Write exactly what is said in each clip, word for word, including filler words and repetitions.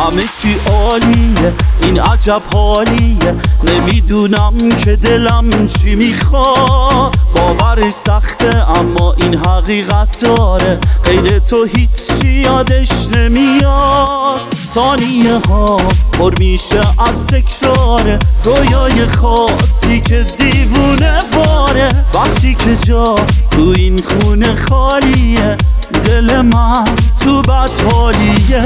همه چی عالیه، این عجب حالیه. نمیدونم که دلم چی میخواد، باورش سخته اما این حقیقت داره، غیر تو هیچی یادش نمیاد. ثانیه ها پر میشه از تکراره، رویای خاصی که دیوونه واره. وقتی که جا تو این خونه خالیه، دل من تو بد حالیه.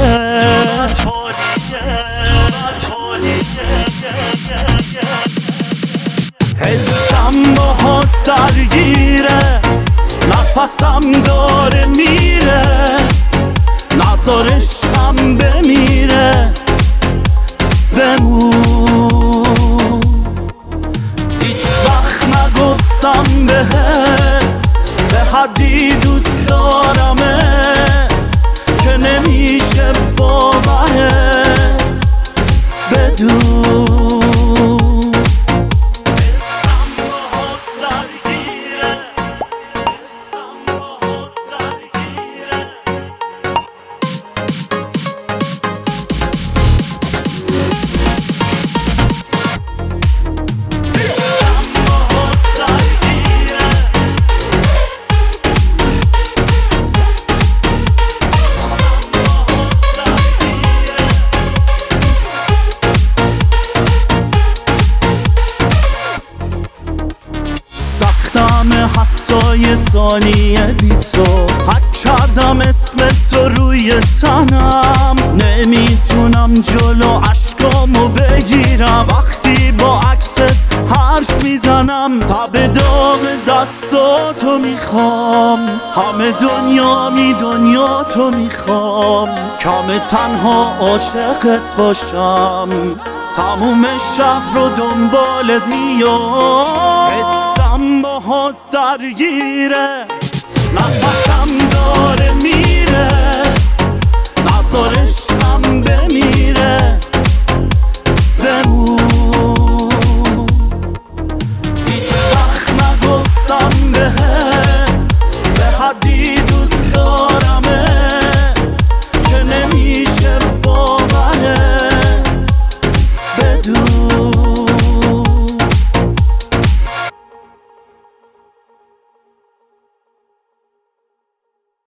حسم باهات درگیره، نفسم داره میره، نذار عشقم بمیره. بمون هیچ وقت نگفتم بهت به حدی دوست دارمت که نمیشه باورت بدون. همه حتی یه ثانیه بی تو حک کردم اسم تو روی تنم، نمیتونم جلو عشقامو بگیرم وقتی با عکست حرف میزنم. تب داغ دستاتو میخوام، همه دنیا می دنیا تو میخوام، کم تنها عاشقت باشم، تموم شهر رو دنبالت میام. حسم باهات درگیره، نفس